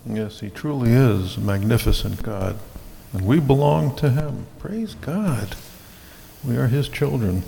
Yes, he truly is a magnificent God. And we belong to him. Praise God. We are his children.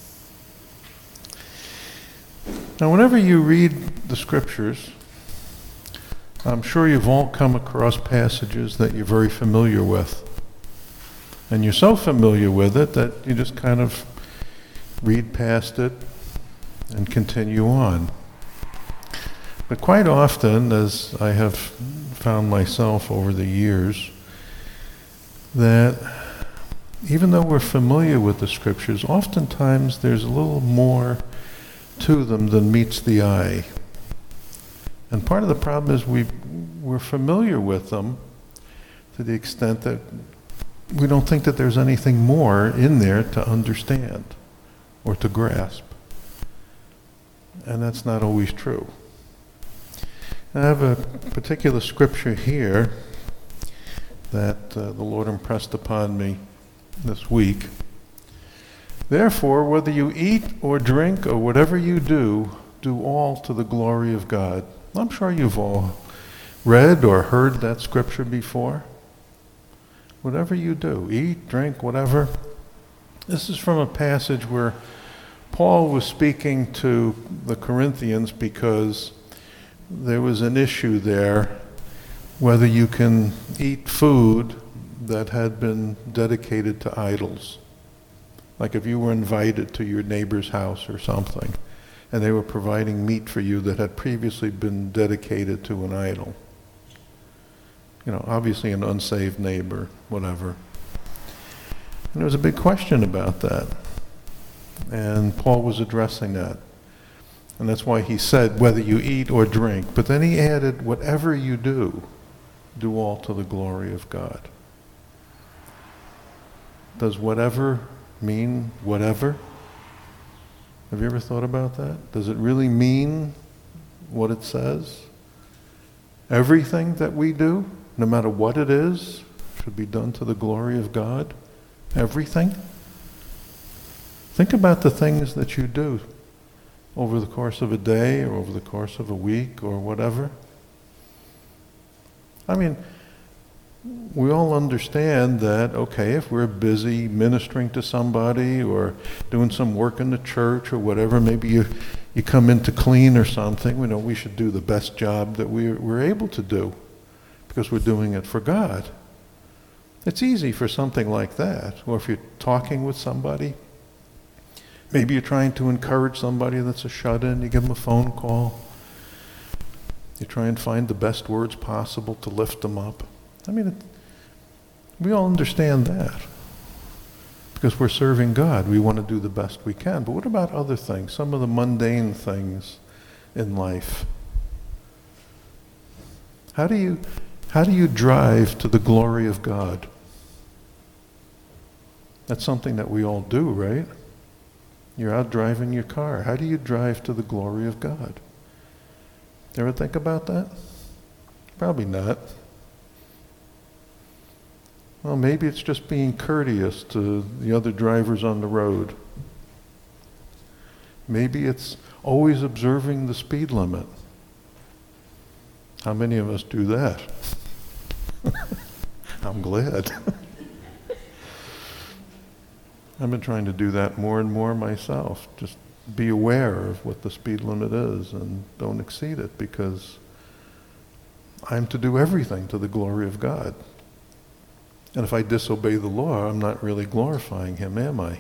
Now, whenever you read the scriptures, I'm sure you've all come across passages that you're very familiar with. And you're so familiar with it that you just kind of read past it and continue on. But quite often, as I have found myself over the years, that even though we're familiar with the scriptures, oftentimes there's a little more to them than meets the eye. And part of the problem is we're familiar with them to the extent that we don't think that there's anything more in there to understand or to grasp. And that's not always true. I have a particular scripture here that the Lord impressed upon me this week. Therefore, whether you eat or drink or whatever you do all to the glory of God. I'm sure you've all read or heard that scripture before. Whatever you do, eat, drink, whatever. This is from a passage where Paul was speaking to the Corinthians because there was an issue there whether you can eat food that had been dedicated to idols. Like if you were invited to your neighbor's house or something, and they were providing meat for you that had previously been dedicated to an idol. You know, obviously an unsaved neighbor, whatever. And there was a big question about that. And Paul was addressing that. And that's why he said, whether you eat or drink. But then he added, whatever you do all to the glory of God. Does whatever mean whatever? Have you ever thought about that? Does it really mean what it says? Everything that we do, no matter what it is, should be done to the glory of God? Everything? Think about the things that you do over the course of a day or over the course of a week or whatever. I mean, we all understand that, okay, if we're busy ministering to somebody or doing some work in the church or whatever, maybe you come in to clean or something, we know we should do the best job that we're able to do because we're doing it for God. It's easy for something like that. Or if you're talking with somebody, maybe you're trying to encourage somebody that's a shut-in, you give them a phone call. You try and find the best words possible to lift them up. I mean, we all understand that. Because we're serving God, we want to do the best we can. But what about other things, some of the mundane things in life? How do you drive to the glory of God? That's something that we all do, right? You're out driving your car. How do you drive to the glory of God? Ever think about that? Probably not. Well, maybe it's just being courteous to the other drivers on the road. Maybe it's always observing the speed limit. How many of us do that? I'm glad. I've been trying to do that more and more myself. Just be aware of what the speed limit is and don't exceed it, because I'm to do everything to the glory of God. And if I disobey the law, I'm not really glorifying him, am I?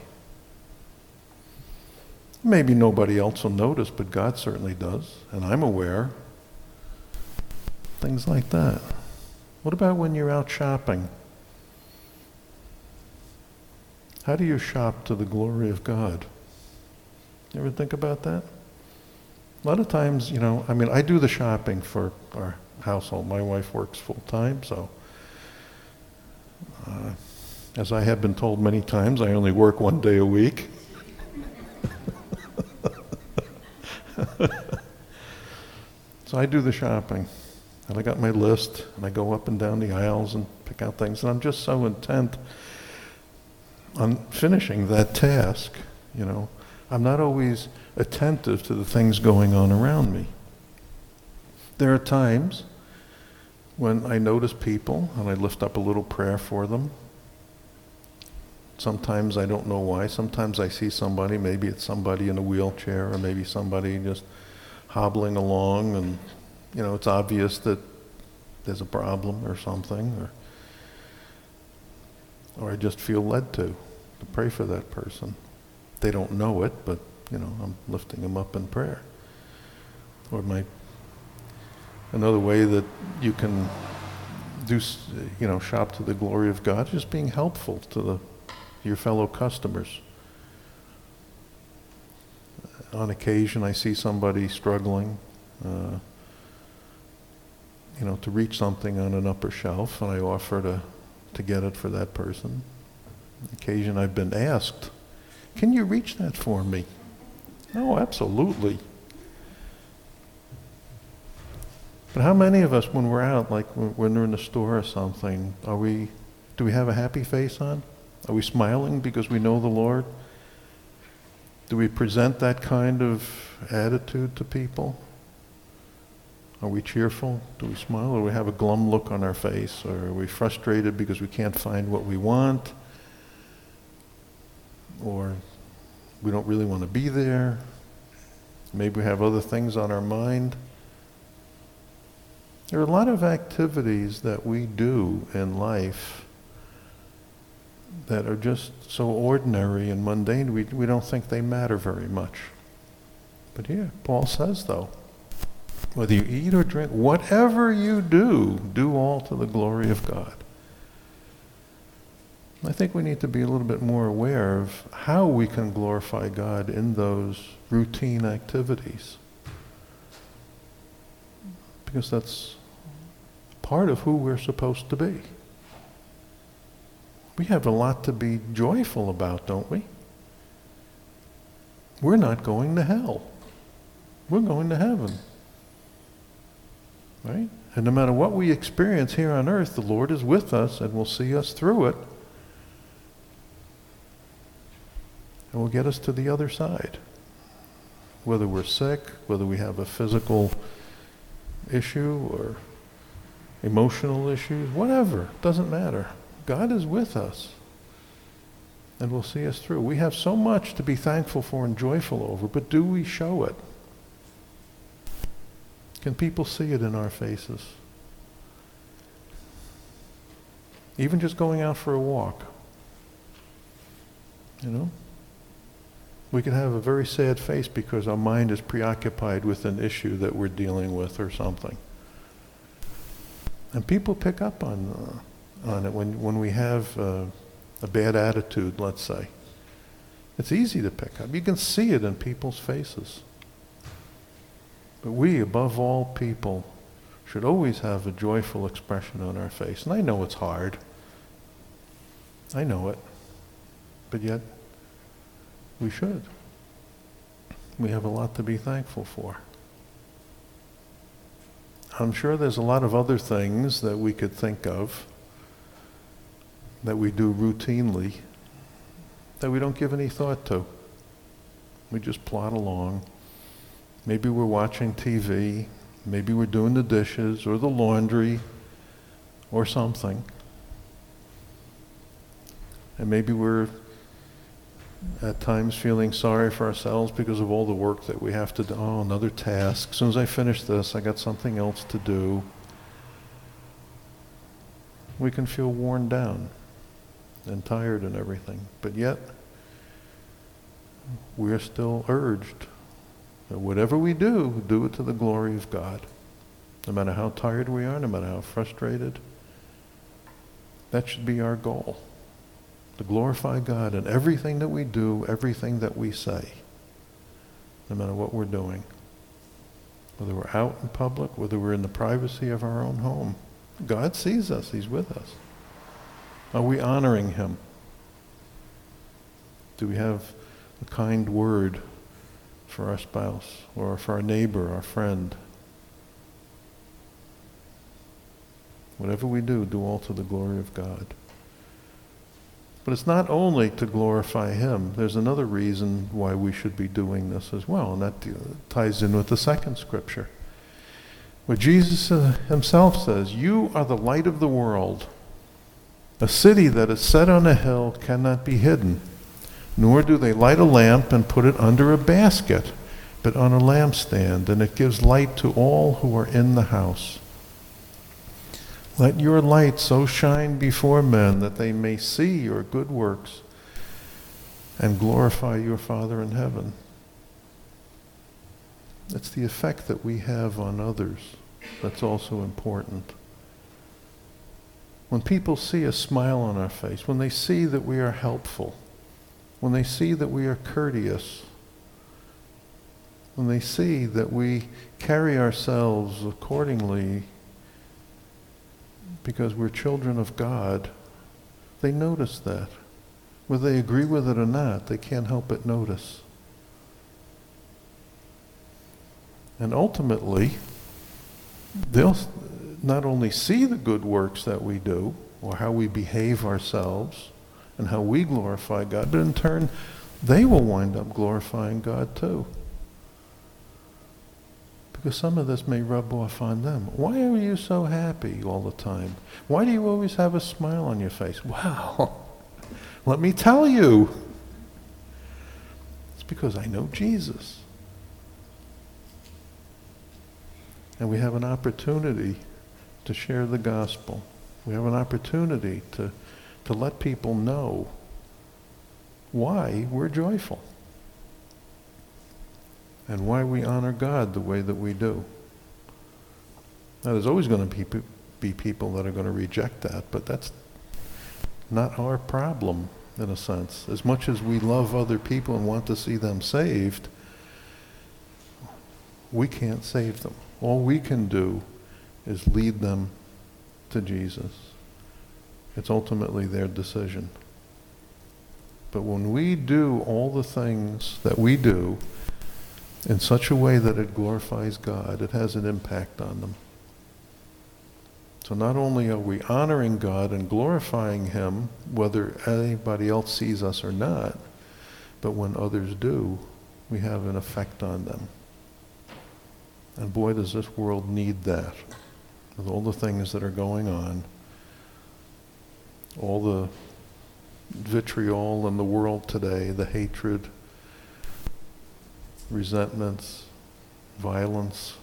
Maybe nobody else will notice, but God certainly does, and I'm aware. Things like that. What about when you're out shopping? How do you shop to the glory of God? You ever think about that? A lot of times, I do the shopping for our household. My wife works full time, so as I have been told many times, I only work one day a week. So I do the shopping, and I got my list, and I go up and down the aisles and pick out things, and I'm just so intent on finishing that task, I'm not always attentive to the things going on around me. There are times when I notice people and I lift up a little prayer for them. Sometimes I don't know why. Sometimes I see somebody, maybe it's somebody in a wheelchair or maybe somebody just hobbling along and, it's obvious that there's a problem or something, or I just feel led to pray for that person. They don't know it, but, I'm lifting them up in prayer. Or another way that you can do, shop to the glory of God, is just being helpful to your fellow customers. On occasion, I see somebody struggling, to reach something on an upper shelf, and I offer to get it for that person. On occasion, I've been asked, "Can you reach that for me?" No, absolutely. But how many of us, when we're out, like when we're in the store or something, do we have a happy face on? Are we smiling because we know the Lord? Do we present that kind of attitude to people? Are we cheerful? Do we smile? Or do we have a glum look on our face? Or are we frustrated because we can't find what we want? Or we don't really want to be there? Maybe we have other things on our mind. There are a lot of activities that we do in life that are just so ordinary and mundane, we don't think they matter very much. But here, Paul says though, whether you eat or drink, whatever you do all to the glory of God. I think we need to be a little bit more aware of how we can glorify God in those routine activities. Because that's part of who we're supposed to be. We have a lot to be joyful about, don't we? We're not going to hell. We're going to heaven. Right? And no matter what we experience here on earth, the Lord is with us and will see us through it. And will get us to the other side. Whether we're sick, whether we have a physical issue or emotional issues, whatever, doesn't matter. God is with us and will see us through. We have so much to be thankful for and joyful over, but do we show it? Can people see it in our faces? Even just going out for a walk. We can have a very sad face because our mind is preoccupied with an issue that we're dealing with or something. And people pick up on it when we have a bad attitude, let's say. It's easy to pick up. You can see it in people's faces. But we, above all people, should always have a joyful expression on our face. And I know it's hard. I know it. But yet, we should. We have a lot to be thankful for. I'm sure there's a lot of other things that we could think of that we do routinely that we don't give any thought to. We just plod along. Maybe we're watching TV, maybe we're doing the dishes or the laundry or something. And maybe we're at times feeling sorry for ourselves because of all the work that we have to do. Oh, another task. As soon as I finish this, I got something else to do. We can feel worn down and tired and everything. But yet, we're still urged that whatever we do it to the glory of God. No matter how tired we are, no matter how frustrated. That should be our goal. To glorify God in everything that we do, everything that we say, no matter what we're doing. Whether we're out in public, whether we're in the privacy of our own home. God sees us, He's with us. Are we honoring Him? Do we have a kind word for our spouse or for our neighbor, our friend? Whatever we do all to the glory of God. But it's not only to glorify Him. There's another reason why we should be doing this as well, and that ties in with the second scripture. Where Jesus himself says, "You are the light of the world. A city that is set on a hill cannot be hidden, nor do they light a lamp and put it under a basket, but on a lampstand, and it gives light to all who are in the house. Let your light so shine before men that they may see your good works and glorify your Father in heaven." It's the effect that we have on others that's also important. When people see a smile on our face, when they see that we are helpful, when they see that we are courteous, when they see that we carry ourselves accordingly because we're children of God, they notice that. Whether they agree with it or not, they can't help but notice. And ultimately, they'll not only see the good works that we do, or how we behave ourselves, and how we glorify God, but in turn, they will wind up glorifying God too. Because some of this may rub off on them. Why are you so happy all the time? Why do you always have a smile on your face? Wow, let me tell you. It's because I know Jesus. And we have an opportunity to share the gospel. We have an opportunity to let people know why we're joyful and why we honor God the way that we do. Now, there's always going to be people that are going to reject that, but that's not our problem, in a sense. As much as we love other people and want to see them saved, we can't save them. All we can do is lead them to Jesus. It's ultimately their decision. But when we do all the things that we do in such a way that it glorifies God, it has an impact on them. So not only are we honoring God and glorifying Him, whether anybody else sees us or not, but when others do, we have an effect on them. And boy, does this world need that. With all the things that are going on, all the vitriol in the world today, the hatred, resentments, violence.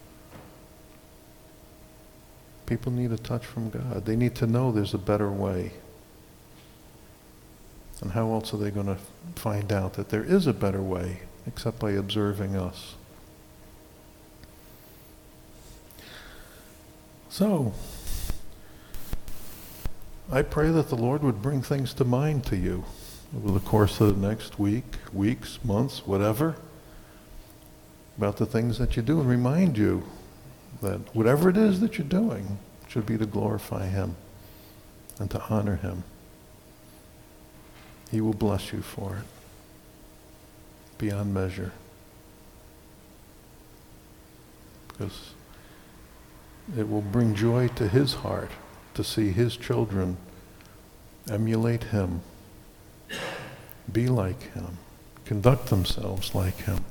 People need a touch from God. They need to know there's a better way. And how else are they going to find out that there is a better way except by observing us? So, I pray that the Lord would bring things to mind to you over the course of the next weeks, months, whatever, about the things that you do, and remind you that whatever it is that you're doing should be to glorify Him and to honor Him. He will bless you for it beyond measure. Because it will bring joy to His heart to see His children emulate Him, be like Him, conduct themselves like Him.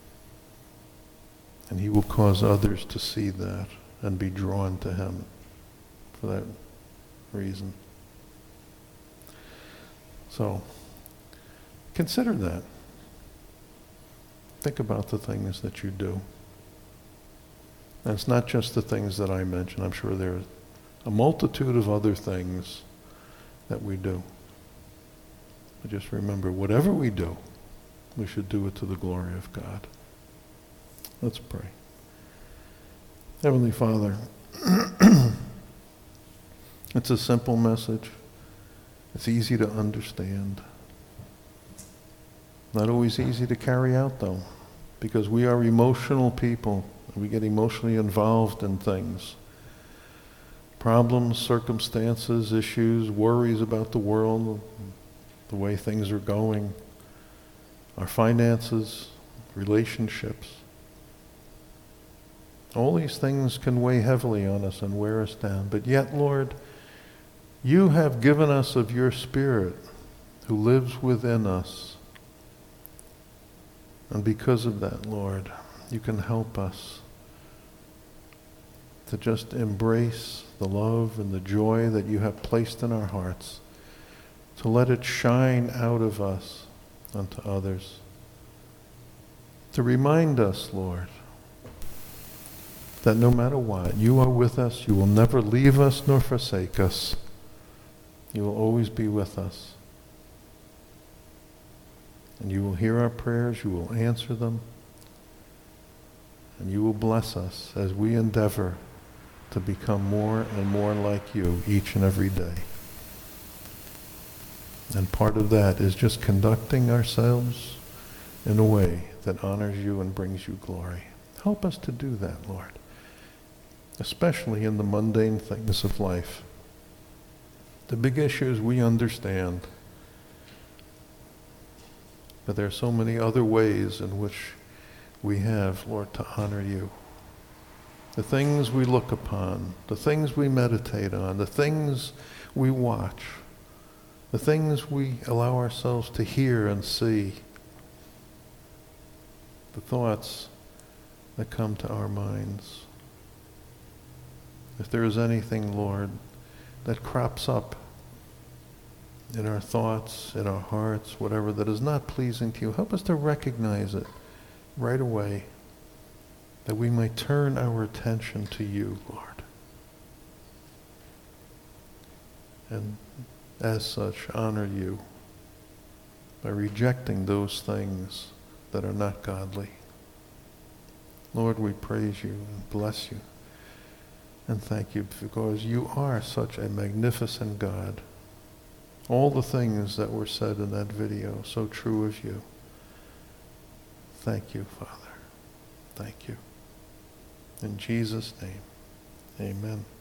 And He will cause others to see that and be drawn to Him for that reason. So, consider that. Think about the things that you do. And it's not just the things that I mentioned. I'm sure there are a multitude of other things that we do. But just remember, whatever we do, we should do it to the glory of God. Let's pray. Heavenly Father, it's a simple message. It's easy to understand. Not always easy to carry out, though, because we are emotional people. We get emotionally involved in things. Problems, circumstances, issues, worries about the world, the way things are going, our finances, relationships. All these things can weigh heavily on us and wear us down. But yet, Lord, You have given us of Your Spirit who lives within us. And because of that, Lord, You can help us to just embrace the love and the joy that you have placed in our hearts, to let it shine out of us unto others. To remind us, Lord, that no matter what, you are with us. You will never leave us nor forsake us. You will always be with us. And you will hear our prayers, you will answer them, and you will bless us as we endeavor to become more and more like you each and every day. And part of that is just conducting ourselves in a way that honors you and brings you glory. Help us to do that, Lord, especially in the mundane things of life. The big issues we understand, but there are so many other ways in which we have, Lord, to honor you. The things we look upon, the things we meditate on, the things we watch, the things we allow ourselves to hear and see, the thoughts that come to our minds. If there is anything, Lord, that crops up in our thoughts, in our hearts, whatever, that is not pleasing to you, help us to recognize it right away, that we might turn our attention to you, Lord. And as such, honor you by rejecting those things that are not godly. Lord, we praise you and bless you and thank you because you are such a magnificent God. All the things that were said in that video, so true of you. Thank you, Father. Thank you. In Jesus' name, amen.